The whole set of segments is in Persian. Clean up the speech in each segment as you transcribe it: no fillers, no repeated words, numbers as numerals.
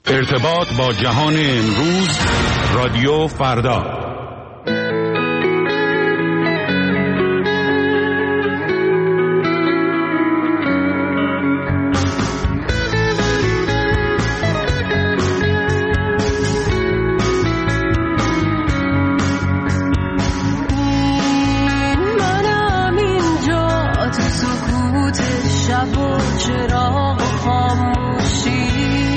ارتباط با جهان امروز، رادیو فردا. منم اینجا تو سکوت شب و چراغ و خاموشی،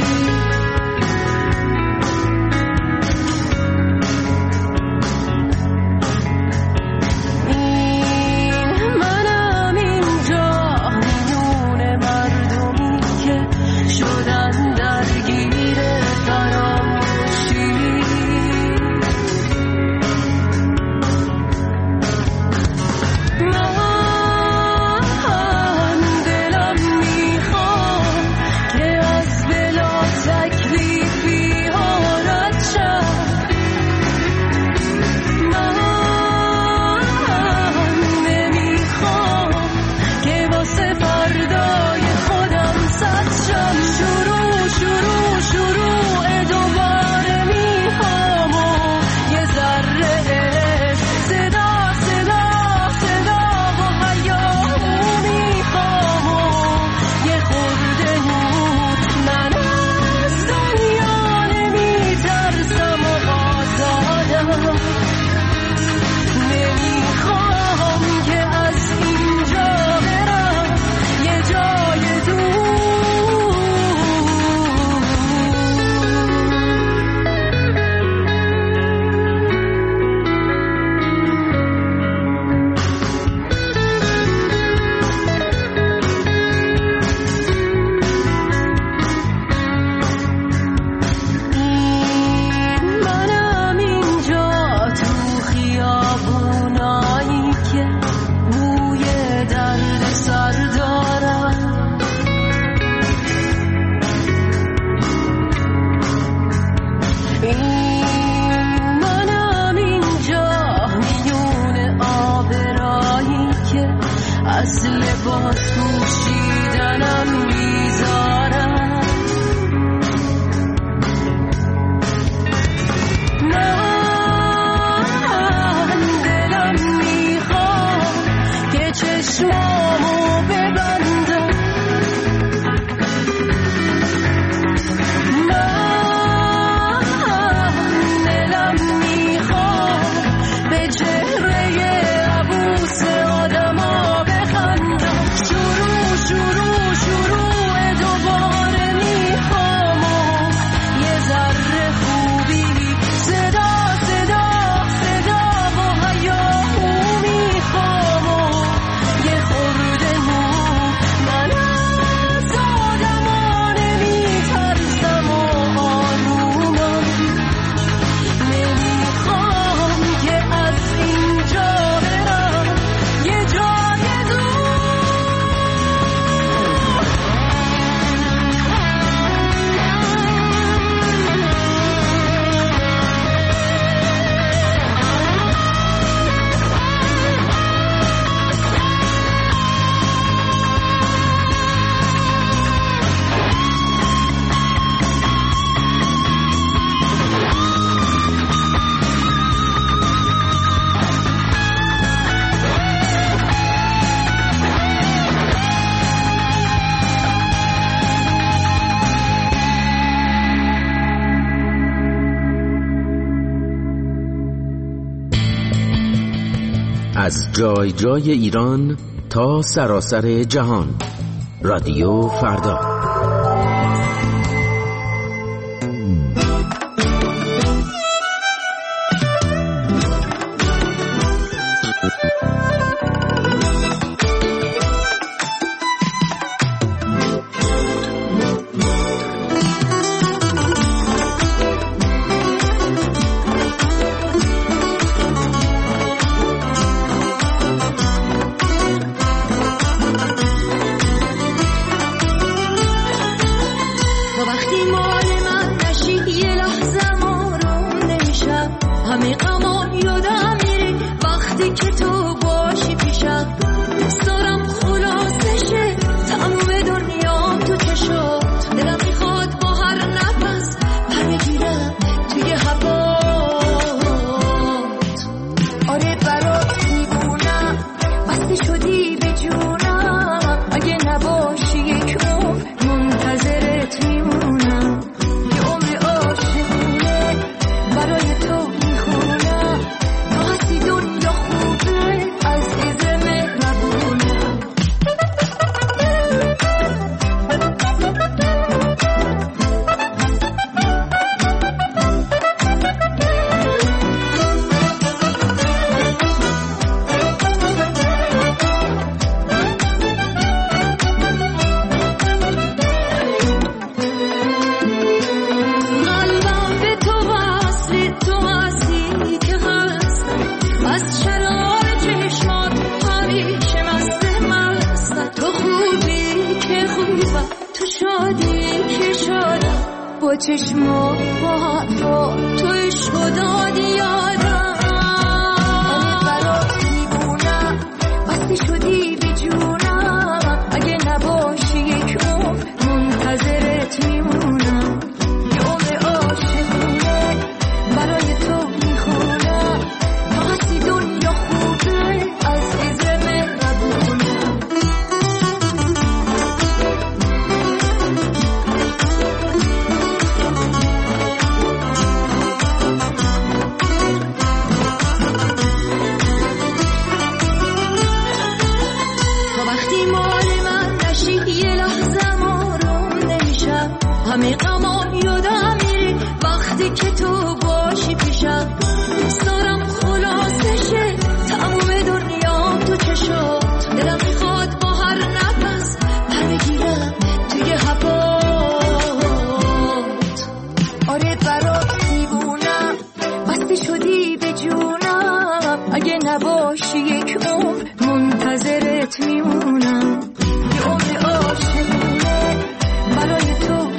از جای جای ایران تا سراسر جهان، رادیو فردا. دلم میخواد با هر نفس و چشما با حرفا توی شداد یادم برات میبونم بسته شدی به جونم اگه نباشی یک عمر منتظرت میمونم یوم عاشقونه برای تو میخونم پاسی دنیا خوبه عزیز مهربونم همه غمام یادم میری وقتی که تو باشی پیشم سارم خلاصشه تموم دنیا تو چشات دلم میخواد با هر نفس پر بگیرم توی هوات آره برات دیوونم بسته شدی به جونم اگه نباشی یک عمر منتظرت میمونم یوم عاشقونه برای تو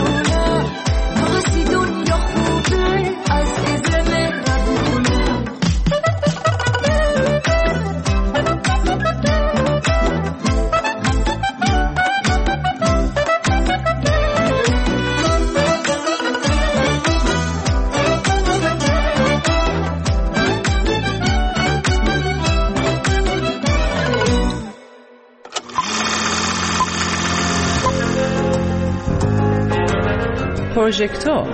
پروژکتور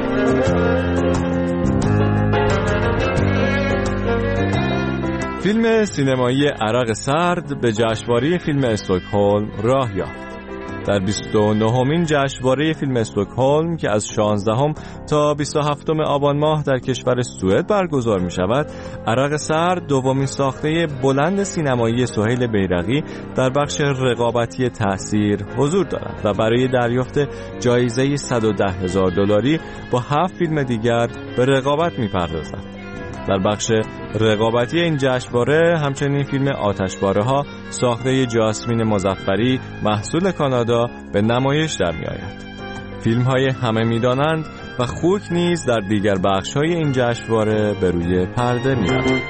فیلم سینمایی عرق سرد به جشنواره فیلم استکهلم راه یافت. در 29مین جشنواره فیلم استکهلم که از 16 تا 27 آبان ماه در کشور سوئد برگزار می شود، عرق سرد دومین ساخته بلند سینمایی سهیل بیرقی در بخش رقابتی تاثیر حضور دارد و برای دریافت جایزه $110,000 با 7 فیلم دیگر به رقابت می پردازد. در بخش رقابتی این جشنواره همچنین فیلم آتشباره‌ها ساخته جاسمین مظفری محصول کانادا به نمایش در می آید. فیلم‌های همه می‌دانند و خوک نیز در دیگر بخش‌های این جشنواره به روی پرده می‌آید.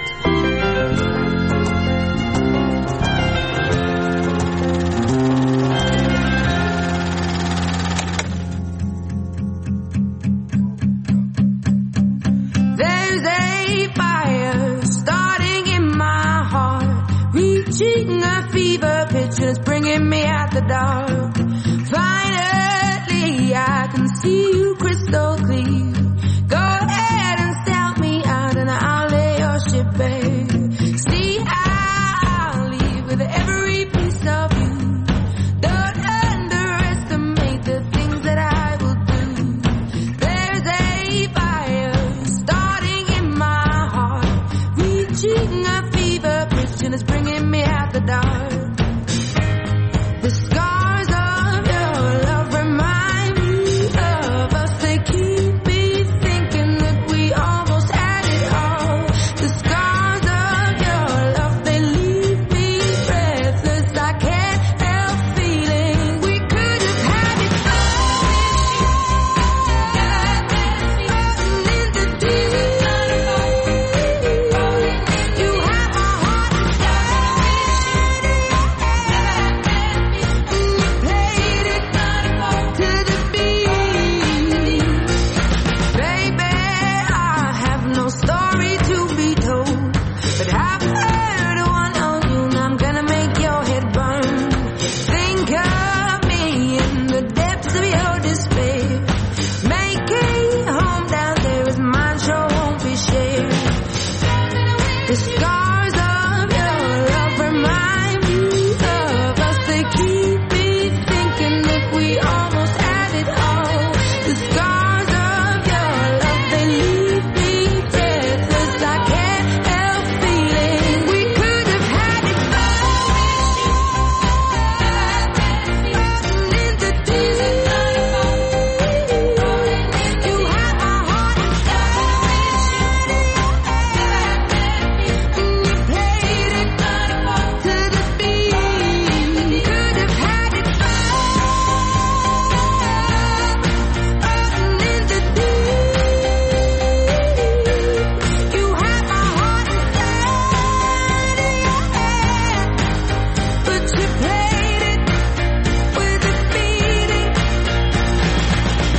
Just bringing me out the dark. Finally, I can see you crystal clear. Go ahead and sell me out and I'll lay your ship bare. See, I'll leave with every piece of you. Don't underestimate the things that I will do. There's a fire starting in my heart, reaching a fever pitch and it's bringing me out the dark. The scars of your love remind me of us. They keep me thinking that we almost had it all. The scars of your love, they leave me breathless. I can't help feeling we could have had it all. In the deep, you have my heart inside.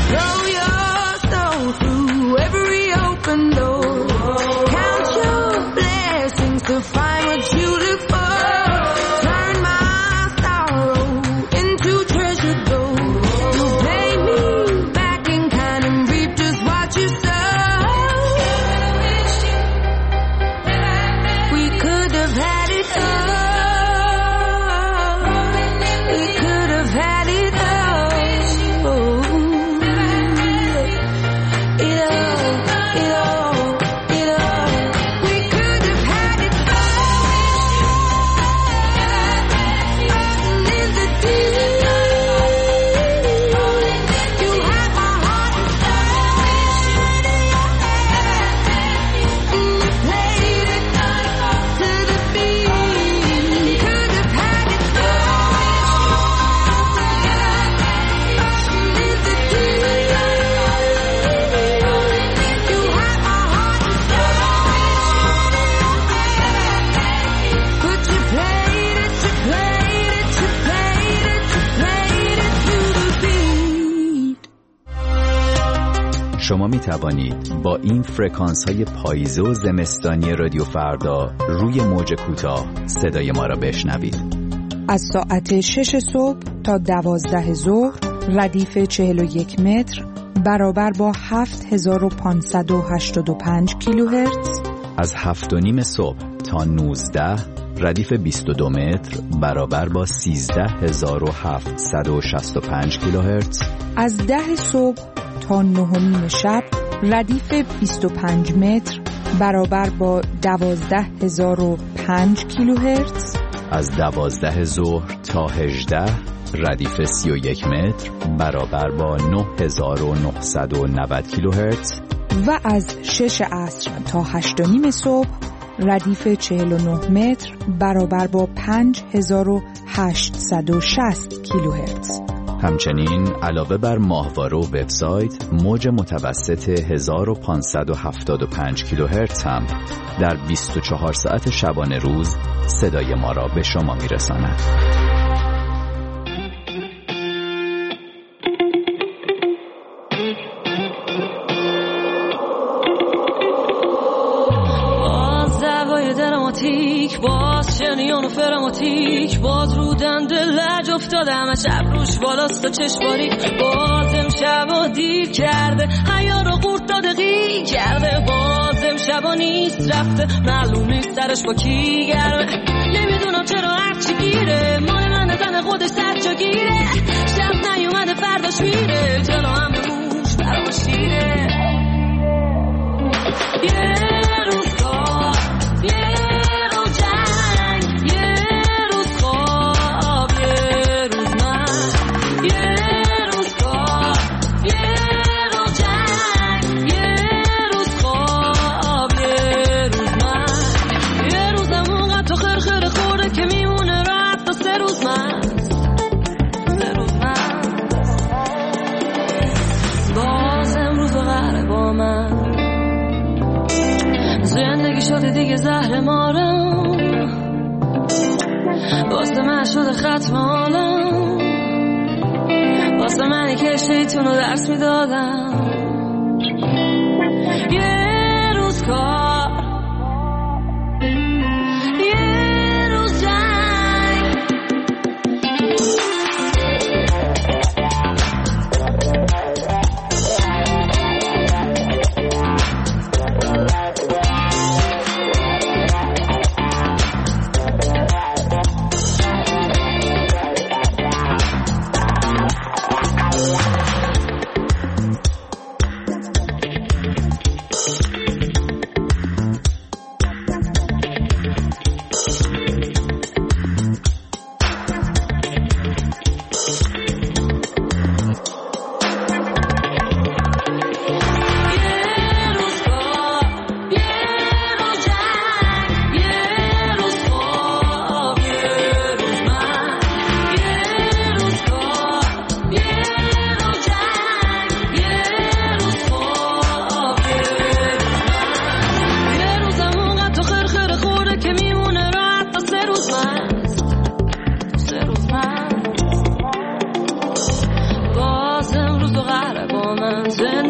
Throw your soul through every open door. Count your blessings to find what you look for. Turn my sorrow into treasure gold. You pay me back in kind and reap just what you sow. We could have had it all. We could have had it all. It all. We could have had it all. In the deep, you had my heart and soul. And you played it to the beat. Could have had it all. In the deep, you had my heart and soul. But you played it to the beat. شما می توانید با این فرکانس های پاییزه و زمستانی رادیو فردا روی موج کوتاه صدای ما را بشنوید. از ساعت 6 صبح تا 12 ظهر ردیف 41 متر برابر با 7585 کیلوهرتز. از 7:30 صبح تا 19 ردیف 22 متر برابر با 13765 کیلوهرتز. از 10 صبح تا 9:30 شب ردیف 25 متر برابر با 12005 کیلوهرتز. از 12 ظهر تا 18 ردیف 31 متر برابر با 9990 کیلوهرتز. و از 6 عصر تا 8:30 صبح ردیف 49 متر برابر با 5860 کیلوهرتز. همچنین علاوه بر ماهواره و وبسایت، موج متوسط 1575 کیلوهرتز هم در 24 ساعت شبانه روز صدای ما را به شما میرساند. باز شنیان و فراماتیک، باز رو دنده لج افتاده همه شب روش بالاست و چشماری. باز امشب و دیر کرده حیا رو قورت داده غیر کرده. باز امشب و نیست رفته معلوم نیست سرش با کی گرمه. نمیدونم چرا هرچی گیره مال من زن خودش سر جا گیره. شب نیومده فرداش میره جلو هم به موش برام شیره. یه روز کار شده دیگه زهر مارم، واسه من شده ختم حالم، واسه منی که شیطون رو درس میدادم. یه روز کار یه روز جنگ.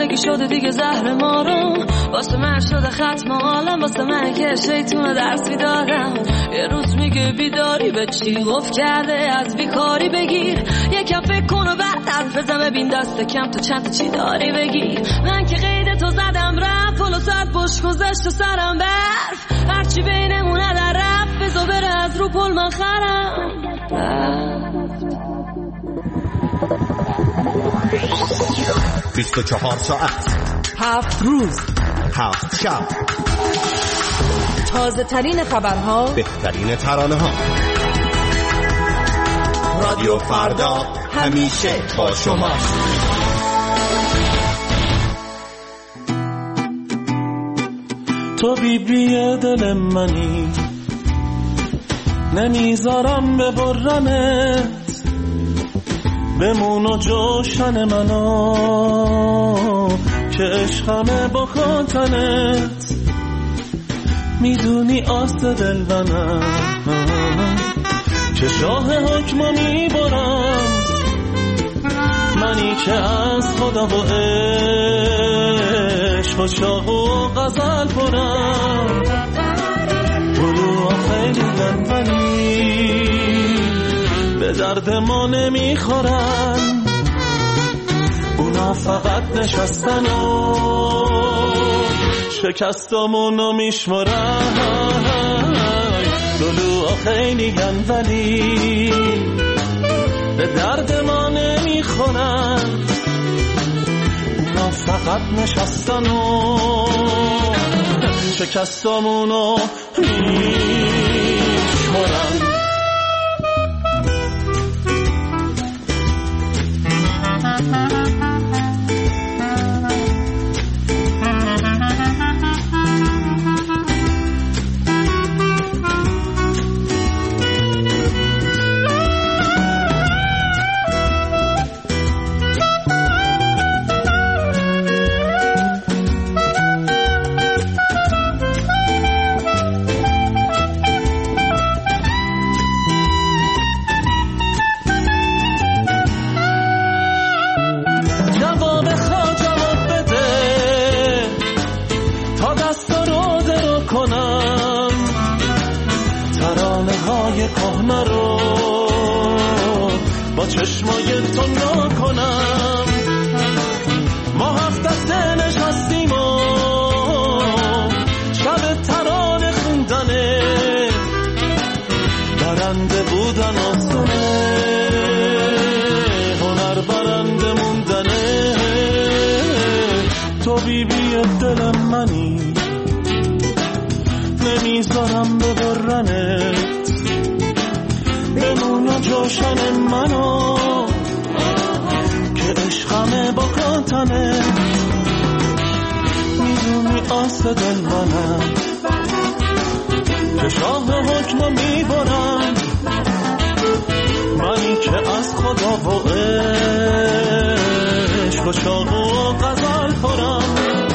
زندگی شده دیگه زهر ما رو، واسه من شده ختم عالم، واسه من که شیطون درس میدادم. یه روز میگه بیداری به چی گفت کرده، از بیکاری بگیر یکم فکر کن و بعد حرف بزن، ببین دست کم تو چند تا چی داری بگیر. من که قید تو زدم رفت، پلو ساعت بش گذشت و سرم برف، هرچی بینمونه در رفت بزا بره از رو پل من خرم. 24 ساعت 7 روز 7 شب، تازه ترین خبرها، بهترین ترانه ها. رادیو فردا همیشه با شماست. تو بیبی دل منی، نمیذارم ببرمت، بمون و جوشن منو که عشقمه با خاطنت. میدونی آست دل منم که شاه حکمو میبرم، منی که از خدا و عشق و شاه و غزل پرم. گروه خیلی گنبنی به درد ما نمیخورن، اونا فقط نشستن و شکستامونو میشمرن. گلوها خیلی گنبنی به درد ما نمیخورن، اونا فقط نشستن و شکستامونو میشمرن. کهنه رو با چشمای تو نکنم، ما هفت دسته نشستیم و شب ترانه خوندنه، برنده بودن آسونه، هنر برنده موندنه. تو بیبی دل منی، نمیذارم ببرنت، بمون جوشن منو که عشقمه با کاتنه. میدونی آس دل منم که شاه حکمو میبرم، منی که از خدا و عشق و شاق و غزل پرم.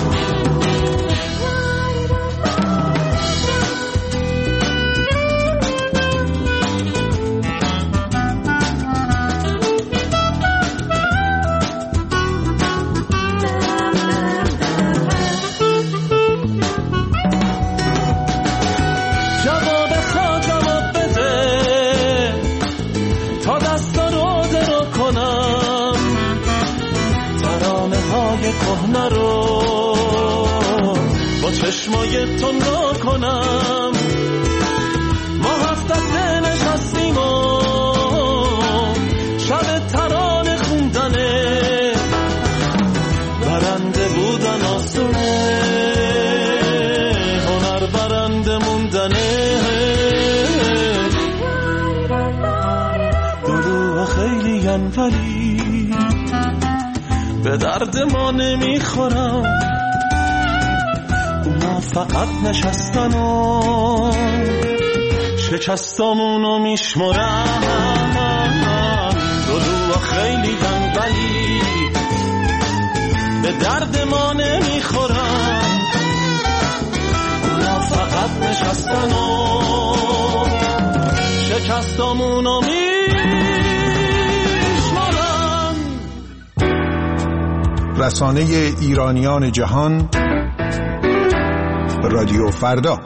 کهنه رو با چشمای تو نکنم، ما هفت دسته نشستیم و شب ترانه خوندنه، برنده بودن آسونه، هنر برنده موندنه. گروه خیلی ولی به درد ما نمیخورم، اونا فقط نشستن و شکستامونو میشمرن. دلوها خیلی ولی به درد ما نمیخورن، اونا فقط نشستن و شکستامونو میشمرن. رسانه ایرانیان جهان، رادیو فردا.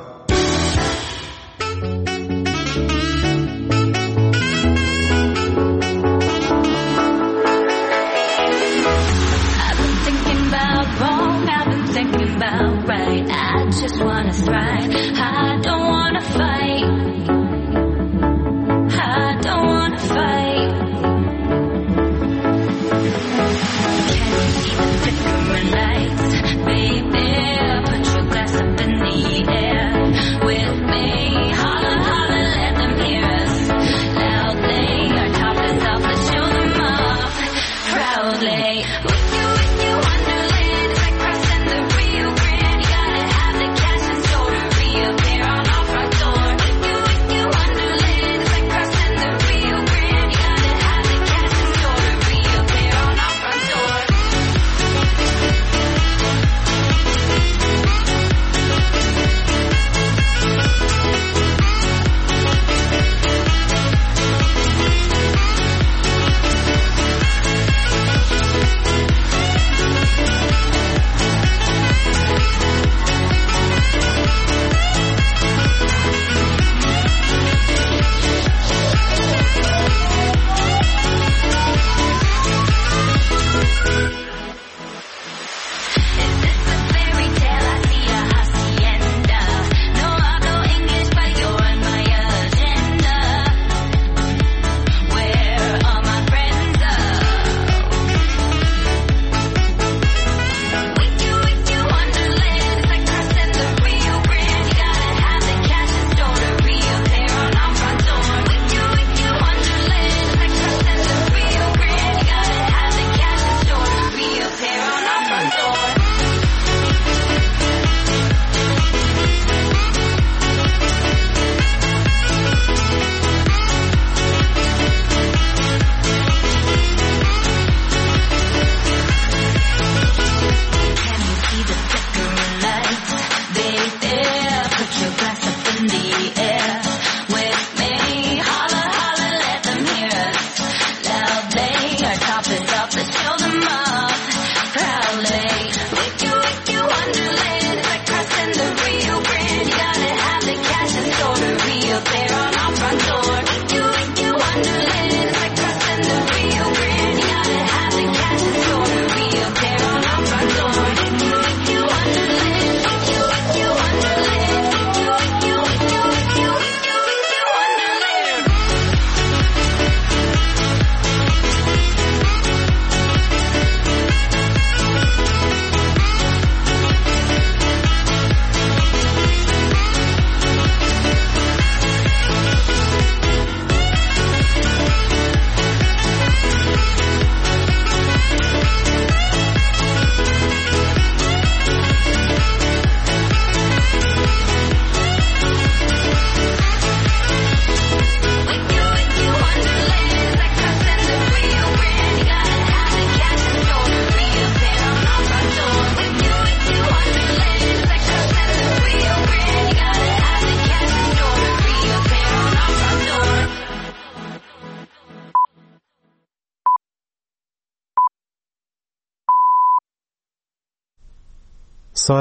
ساعت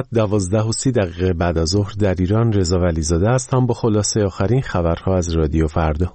12:30 بعد از ظهر در ایران. رضا ولیزاده هستم با خلاصه آخرین خبرها از رادیو فردا.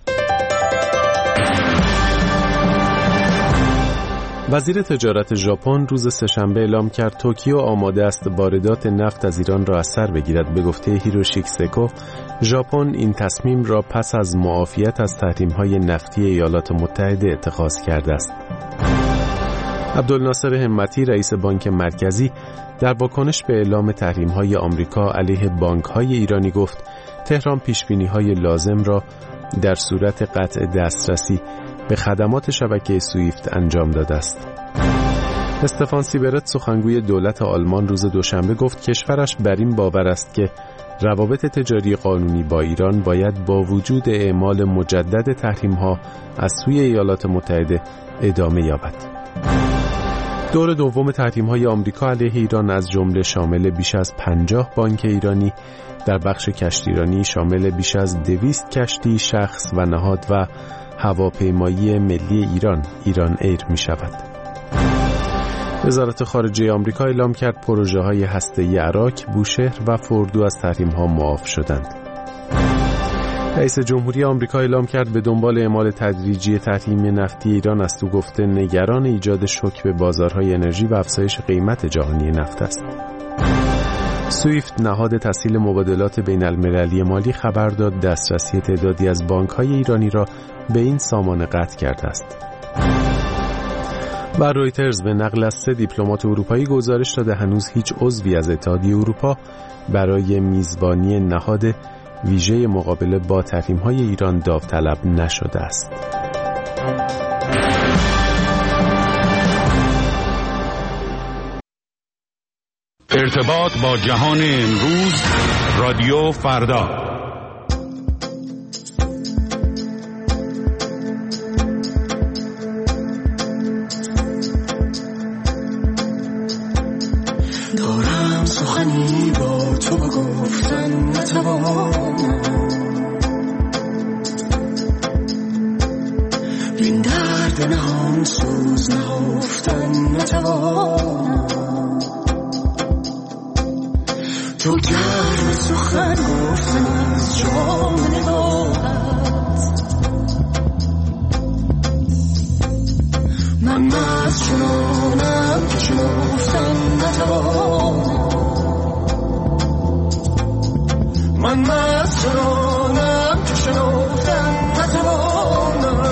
وزیر تجارت ژاپن روز سه‌شنبه اعلام کرد توکیو آماده است واردات نفت از ایران را از سر بگیرد. به گفته هیروشی سکو، ژاپن این تصمیم را پس از معافیت از تحریم‌های نفتی ایالات متحده اتخاذ کرده است. عبدالناصر همتی رئیس بانک مرکزی در واکنش به اعلام تحریم‌های آمریکا علیه بانک‌های ایرانی گفت تهران پیشبینی‌های لازم را در صورت قطع دسترسی به خدمات شبکه سویفت انجام داده است. استفان سیبرت سخنگوی دولت آلمان روز دوشنبه گفت کشورش بر این باور است که روابط تجاری قانونی با ایران باید با وجود اعمال مجدد تحریم‌ها از سوی ایالات متحده ادامه یابد. دور دوم تحریم‌های آمریکا علیه ایران از جمله شامل بیش از 50 بانک ایرانی در بخش کشتیرانی شامل بیش از 200 کشتی، شخص و نهاد و هواپیمایی ملی ایران ایر می شود. وزارت خارجه آمریکا اعلام کرد پروژه‌های هسته‌ای عراق، بوشهر و فردو از تحریم‌ها معاف شدند. رئیس جمهوری آمریکا اعلام کرد به دنبال اعمال تدریجی تحریم نفتی ایران است و گفته نگران ایجاد شوک به بازارهای انرژی و افزایش قیمت جهانی نفت است. سویفت نهاد تسهیل مبادلات بین المللی مالی خبر داد دسترسی تعدادی از بانک‌های ایرانی را به این سامانه قطع کرده است. و رویترز به نقل از 3 دیپلمات اروپایی گزارش داده هنوز هیچ عضوی از اتحادیه اروپا برای میزبانی نهاد ویژه مقابله با تحریم‌های ایران داوطلب نشده است. ارتباط با جهان امروز، رادیو فردا. دارم سخنی با تو بگفتن نتوانم، این درد نهان سوز نهفتن نتوانم. تو گرم سخن گفتن از جام نگاهت، من مست چنانم که شنفتن نتوانم. من مست چنانم که شنفتن نتوانم.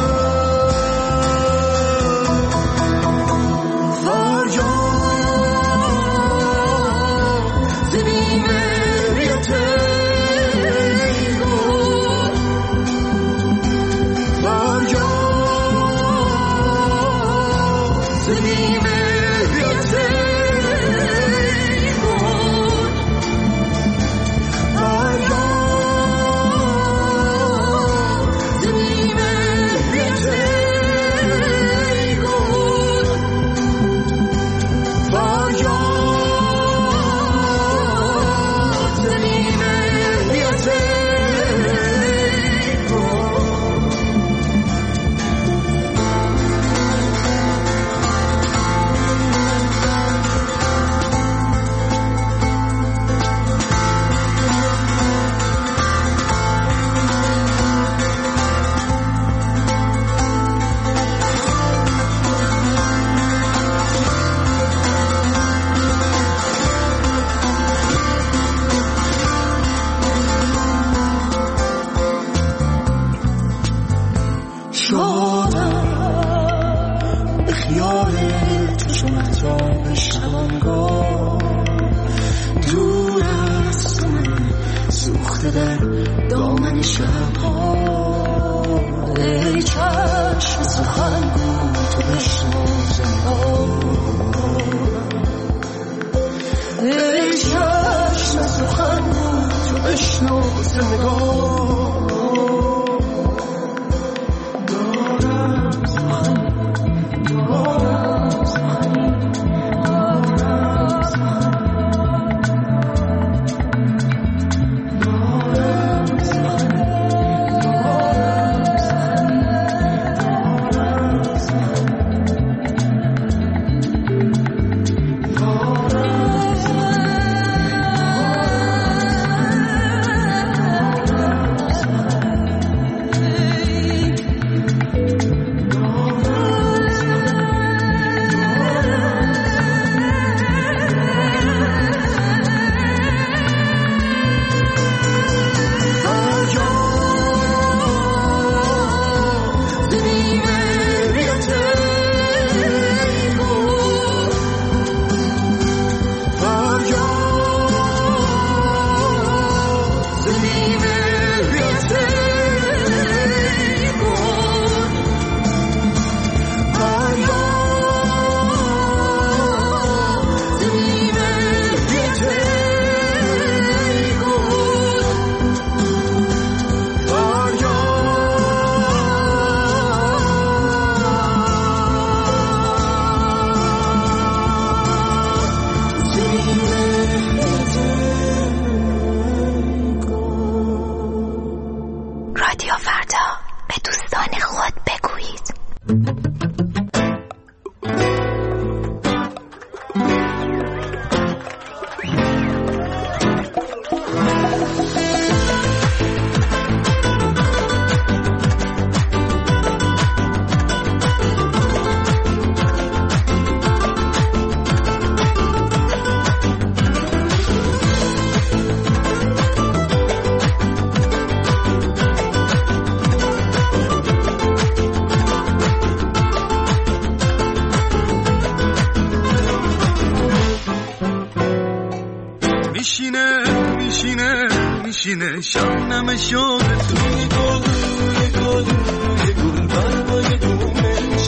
میشینه شبنم شوق توی گل روی گل برگای دونه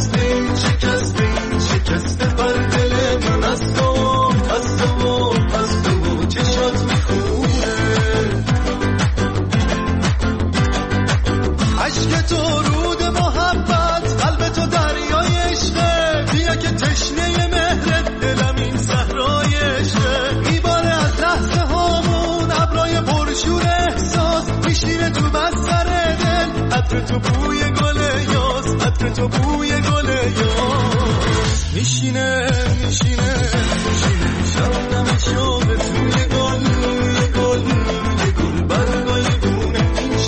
شکسته بر دل من از تو چشات میخونه عشق تو رود محبت قلب تو دریای عشقه بیا که تشنه مهرت دلم این صحرای عشقه میباره از لحظه هامون ابرای پرشور احساس میشینه تو بستر دل عطر تو بوی گل یاس میشینه شبنم شوق توی گل برگای دونه این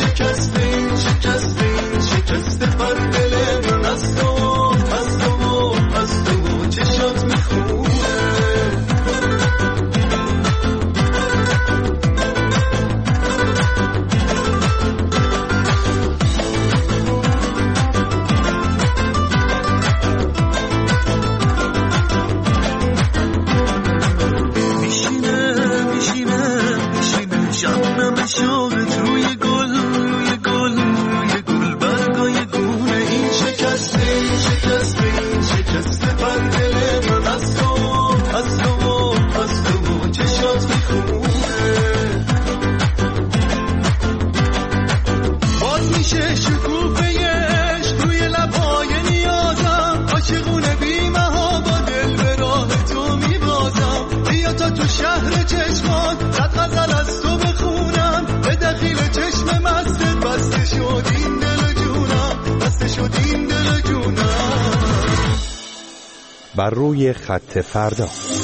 شکسته پر دل من از تو چشات میخونه شهر چشمان صد غزل از تو بخونم به دخیل چشم مستت بسته شد این دل جونم بر روی خط فردا.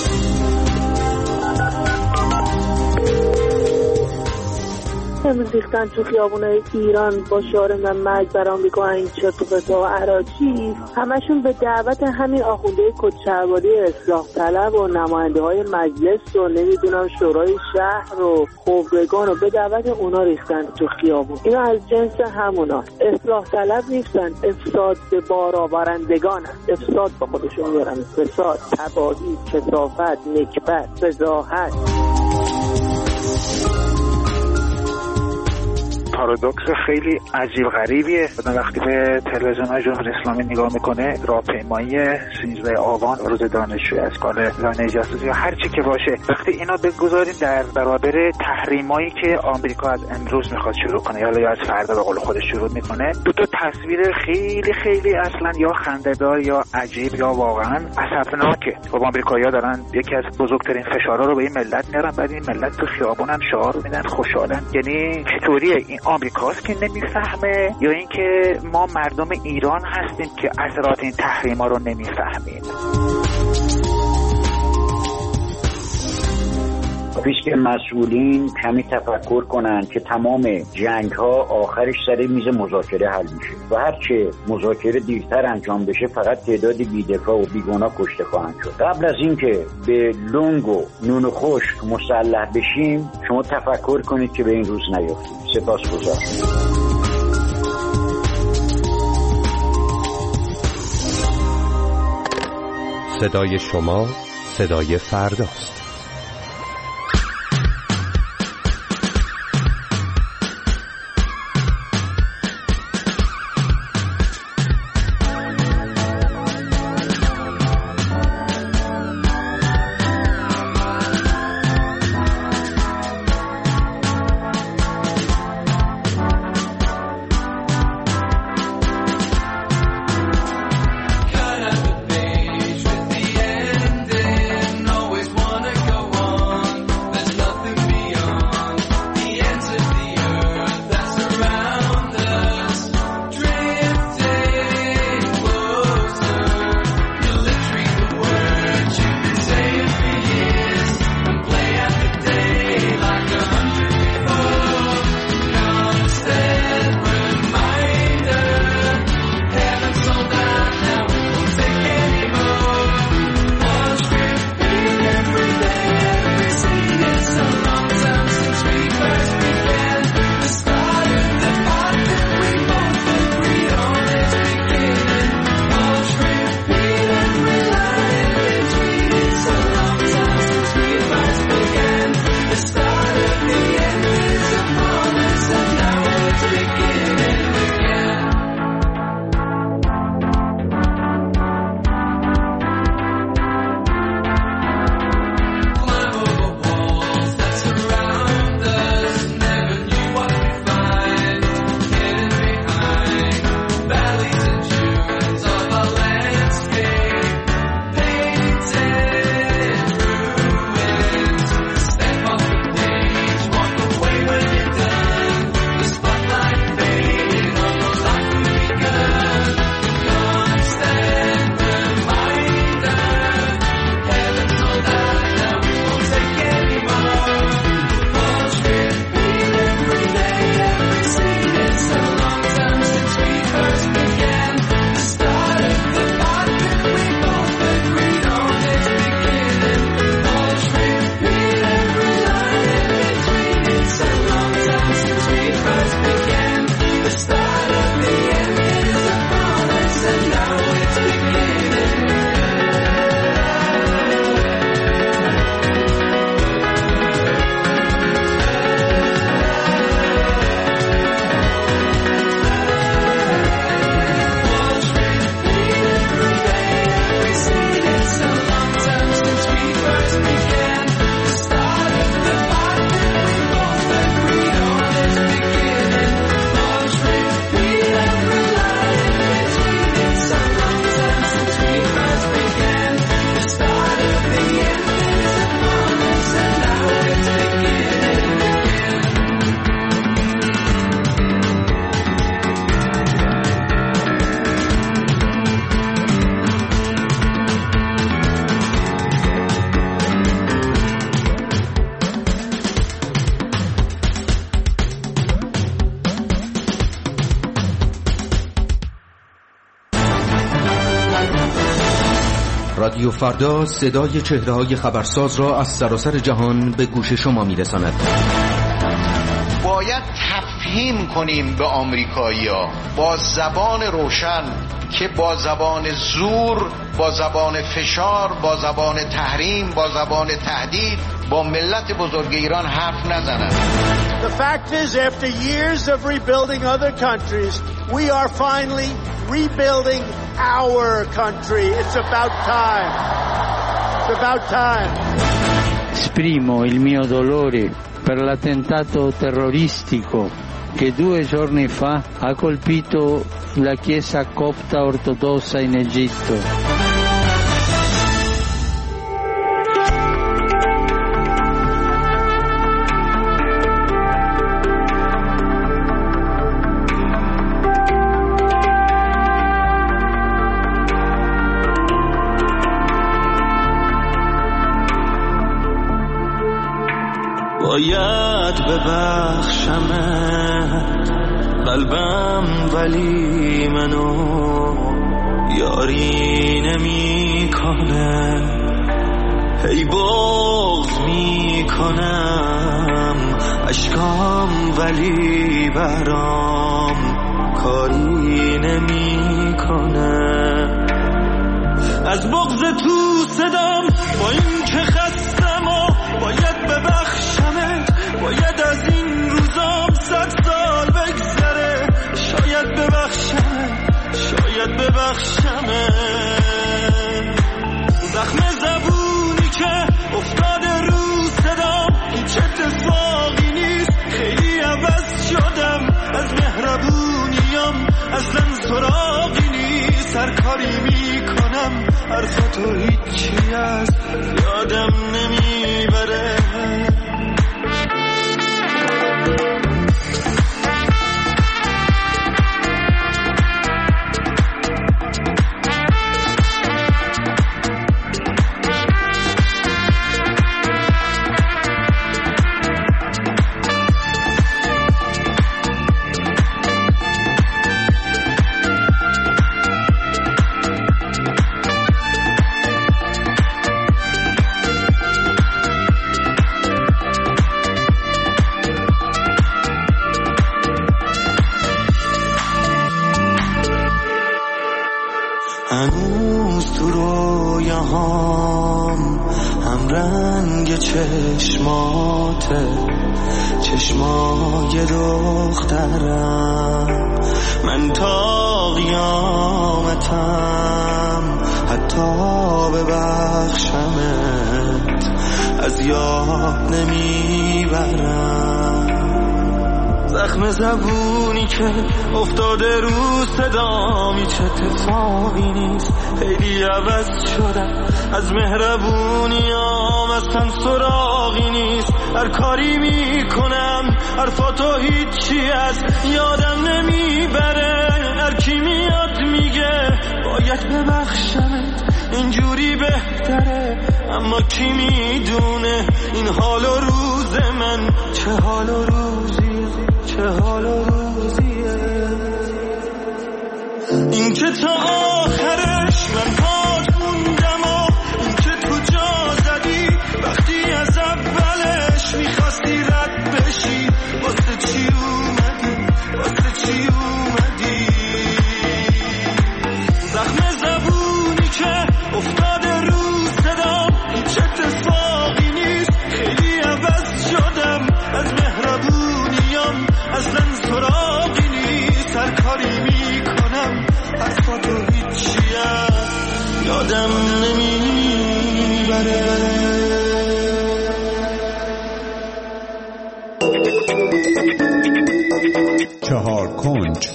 امروز ریختن تو خیابونای ایران با شعار من مرگ بر آمریکا این چرت‌وپرتا و عراجی، همشون به دعوت همین آخونده کدشهواری اصلاح طلب و نماینده های مجلس و نمیدونم شورای شهر و خبرگان و به دعوت اونا ریختن تو خیابون. اینا از جنس همونا، اصلاح طلب نیستن، افساد به بار آورندگان هست. افساد با خودشون میارن، فساد، تباهی، کثافت، نکبت، فضاحت. پارادوکس خیلی عجیب غریبیه. وقتی به تلویزیون جمهوری اسلامی نگاه میکنه، راهپیمایی 13 آبان روز دانشجوی اسکال لانه جاسوسی یا هر چی که باشه، وقتی اینا بگذاریم در برابر تحریمایی که آمریکا از امروز میخواد شروع کنه یا از فردا به قول خودش شروع میکنه، دو تا تصویر خیلی خیلی اصلا یا خنده‌دار یا عجیب یا واقعا اسفناکه. خب آمریکایی‌ها دارن یکی از بزرگترین فشارها رو به این ملت میارن، بعد این ملت تو خیابونن شعار میدن، خوشحالن. یعنی چطوریه؟ این آمریکاست که نمیفهمه یا اینکه ما مردم ایران هستیم که اثرات این تحریما رو نمیفهمیم؟ پیش که مسئولین کمی تفکر کنن که تمام جنگ ها آخرش سر میز مذاکره حل میشه و هرچه مذاکره دیرتر انجام بشه فقط تعداد بی‌دفاع و بیگناه کشته خواهند شد. قبل از اینکه به لنگ و نون خشک مسلح بشیم، شما تفکر کنید که به این روز نیفتیم. سپاسگزارم. صدای شما صدای فرداست. wanna رادیو فردا صدای چهره‌های خبرساز را از سراسر جهان به گوش شما می‌رساند. باید تفهیم کنیم به آمریکایی‌ها با زبان روشن که با زبان زور، با زبان فشار، با زبان تحریم، با زبان تهدید با ملت بزرگ ایران حرف نزنند. The fact is, after years of rebuilding other countries, we are finally rebuilding our country. It's about time. It's about time. Esprimo il mio dolore per l'attentato terroristico che 2 giorni fa ha colpito la Chiesa copta ortodossa in Egitto. باید ببخشمت قلبم ولی منو یاری نمی کنه، هی بغض می کنم اشکام ولی برام کاری نمی کنه. از بغض تو صدام با این که خستم و باید ببخشمت، باید از این روزام 100 سال بگذره، شاید ببخشمت. زخم زبونی که افتاده رو صدام هیچ اتفاقی نیست، خیلی عوض شدم، از مهربونیم اصلا سراغی نیست، هر کاری میکنم حرفتو هیچی از یادم نمیبره. هنوز تو رویاهام هم رنگ چشماته، چشمای دخترم، من تا قیامتم حتی ببخشمت از یاد نمیبرم. زخم زبونی که افتاده رو صدام هیچ اتفاقی نیست، خیلی عوض شدم، از مهربونیام اصلا سراغی نیست، هر کاری میکنم حرفاتو هیچی از یادم نمیبره. هر کی میاد میگه باید ببخشمت، اینجوری بهتره، اما کی میدونه این حال و روز من چه حال و روزیه. این که تا آخرش من پاک موندم و این که تو جا زدی وقتی از اولش میخواستی رد بشی، واسه چی اومدی؟ زخم زبونی که افتاده رو صدام هیچ اتفاقی نیست، خیلی عوض شدم، از مهربونیم اصلا سراغی نیست، هر کاری میکنم حرفاتو هیچی از یادم نمیبره. چهار کنج.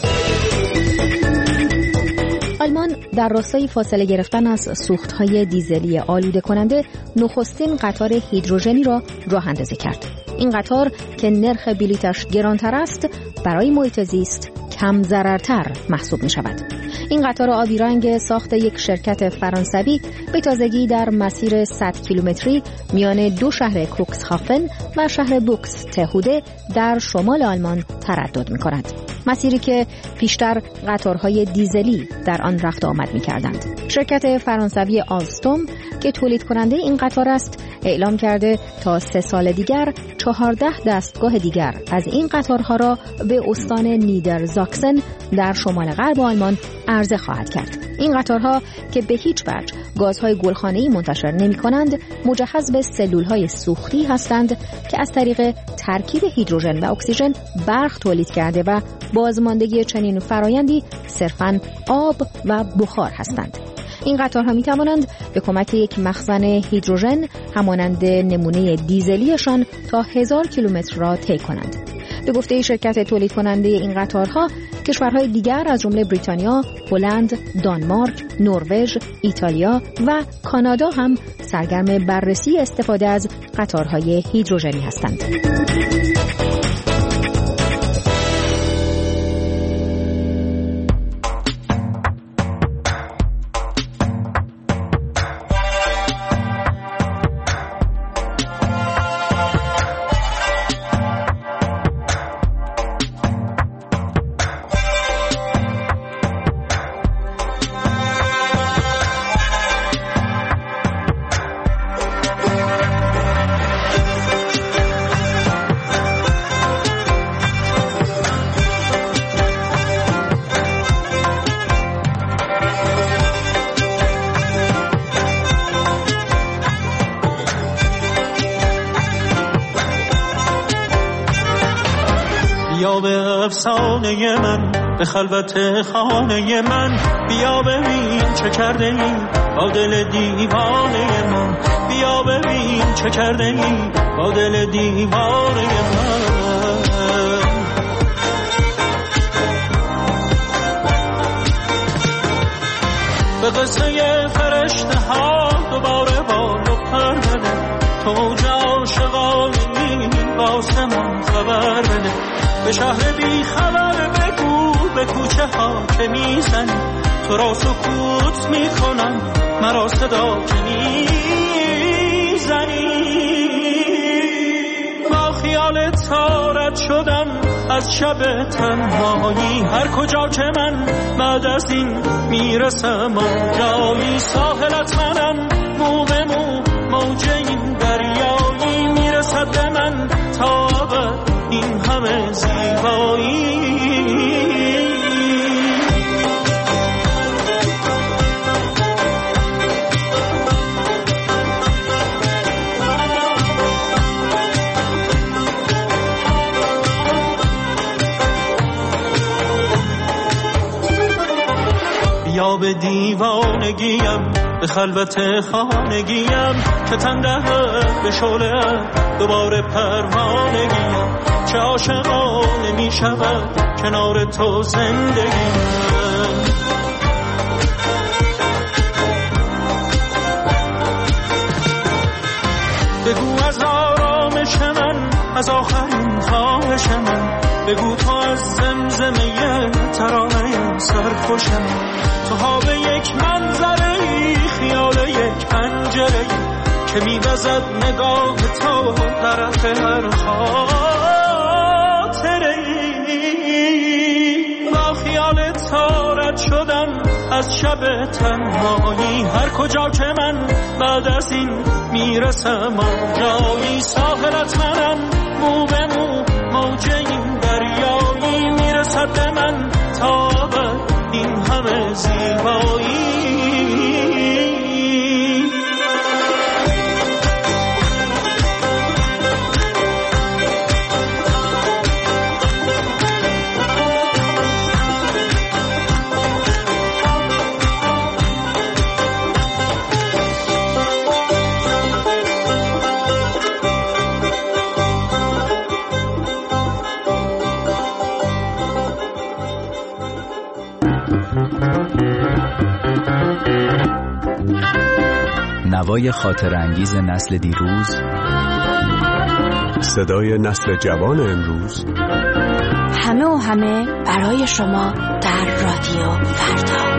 آلمان در راستای فاصله گرفتن از سوختهای دیزلی آلوده کننده نخستین قطار هیدروژنی را راه اندازی کرد. این قطار که نرخ بلیطش گرانتر است برای محیط زیست کم ضررتر محسوب می شود. این قطار آبی رنگ ساخت یک شرکت فرانسوی به تازگی در مسیر 100 کیلومتری میان 2 شهر کوکسهافن و شهر بوکس تهوده در شمال آلمان تردد می کند. مسیری که پیشتر قطارهای دیزلی در آن رفت آمد می‌کردند. شرکت فرانسوی آلستوم که تولید کننده این قطار است اعلام کرده تا 3 سال دیگر 14 دستگاه دیگر از این قطارها را به استان نیدرزاکسن در شمال غرب آلمان عرضه خواهد کرد. این قطارها که به هیچ وجه گازهای گلخانه‌ای منتشر نمی‌کنند، مجهز به سلول‌های سوختی هستند که از طریق ترکیب هیدروژن و اکسیژن برق تولید کرده و بازماندگی چنین فرایندی صرفاً آب و بخار هستند. این قطارها می توانند به کمک یک مخزن هیدروژن همانند نمونه دیزلیشان تا 1000 کیلومتر را طی کنند. به گفته شرکت تولید کننده این قطارها، کشورهای دیگر از جمله بریتانیا، هلند، دانمارک، نروژ، ایتالیا و کانادا هم سرگرم بررسی استفاده از قطارهای هیدروژنی هستند. بیا به افسانه من، به خلوت خانه من، بیا ببین چه کرده ای با دل دیوانه من، بیا ببین چه کرده ای با دل دیوانه من. به قصه فرشته ها دوباره بال و پر بده، تو عاشقانی واسه من خبر بده. به شهر بی خبر بگو به کوچه ها که میزنی، تو را سکوت میکنم مرا صدا که میزنی. با خیال تارت شدم از شب تنهایی، هر کجا که من بعد از این میرسم آنجایی. ساحلت منم مو به مو موج این دریایی، میرسد به من تا ابد این همه زیبایی. بیا به دیوانگیم، به خلوت خانگیم، که تنده به شعله دوباره پروانگیم. چه عاشقانه می شود کنار تو زندگیم. بگو از آرامش من، از آخرین خواهش من، بگو تو از زمزمه ترانه سرخوش من. تو ها به یک منظره ای، خیال یک پنجره ای، که می‌وزد نگاه تو طرف هر خاطره ای. با خیال تارت شدم از شب تنهایی، هر کجا که من بعد از این میرسم آنجایی. ساحلت منم مو به مو موج این دریایی، میرسد به من تا ابد این همه زیبایی. نوای خاطرانگیز نسل دیروز، صدای نسل جوان امروز، همه و همه برای شما در رادیو فردا.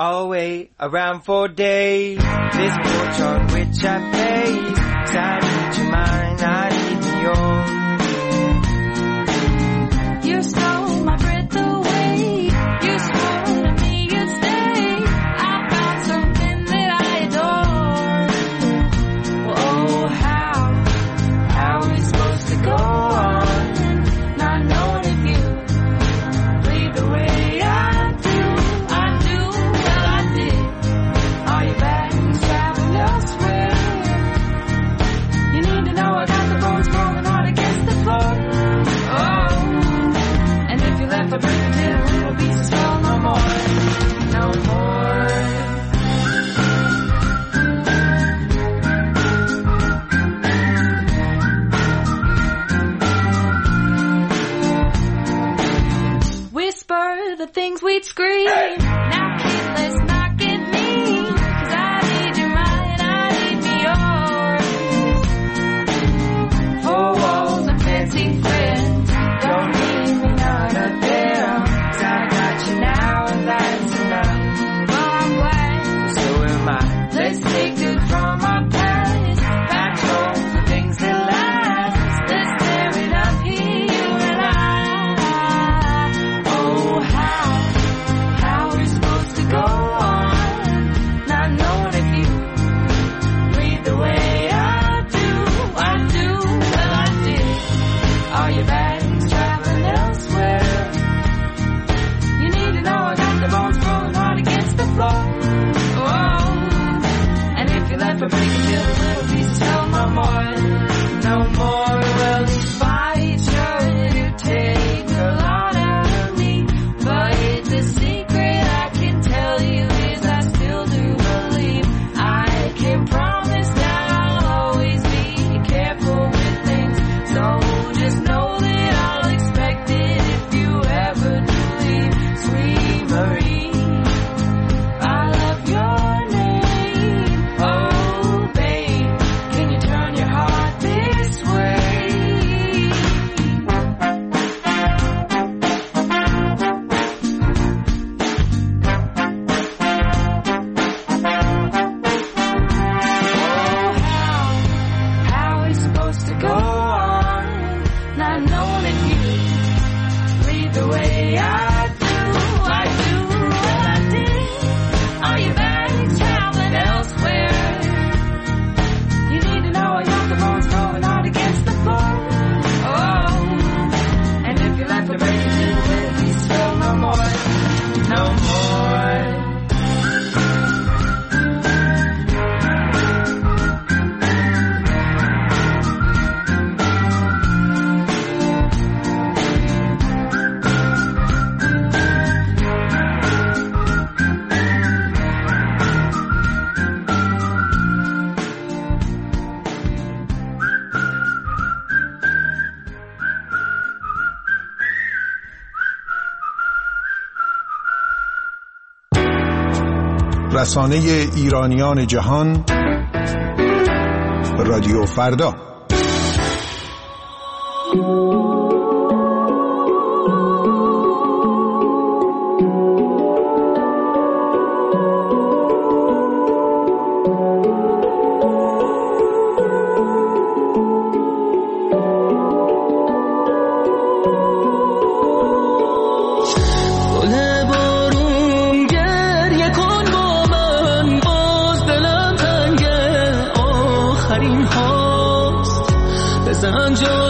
I'll wait around for days. This porch on which I pace. 'Cause I need your mind, I need yours. You stole my breath away. You swore to me you'd stay. I found something that I adore. Oh, how are we supposed to go on? Not knowing if you bleed the way I do. Well I did. Are you back and traveling elsewhere? You need to know I got the bones rolling hard against the floor. Oh, and if you left a break until it'll be so strong no more. No more. Whisper the things we'd scream. Now kid, let's not get mean. 'Cause I need your mind, I need me yours. Four walls and fancy friends don't need me none of them. 'Cause I got you now and that's enough. Well, I'm glad, so am I. Let's take good from our past. Back home the things that last. Let's tear it up here, you and I. Oh, how are we supposed to go on? Not knowing if you bleed the way I do. Well I did. Are you back and traveling elsewhere? You need to know I got the bones rolling hard against the floor. Oh, and if you left for break until it will be still no more. No more. Well, these fights sure do take a lot out of me. But the secret I can tell you is I still do believe. I can promise that I'll always be careful with things. So just know that I'll expect it if you ever do leave. Sweet Marie, I love your name. Oh, babe, can you turn your heart this way? How are we supposed to go on? Not knowing if you lead the way I do. Well I did. Are you back traveling elsewhere? You need to know I got the bones rolling hard against the floor. Oh, and if you left the break until it will be still no more. No more. رسانه ایرانیان جهان رادیو فردا. زنجان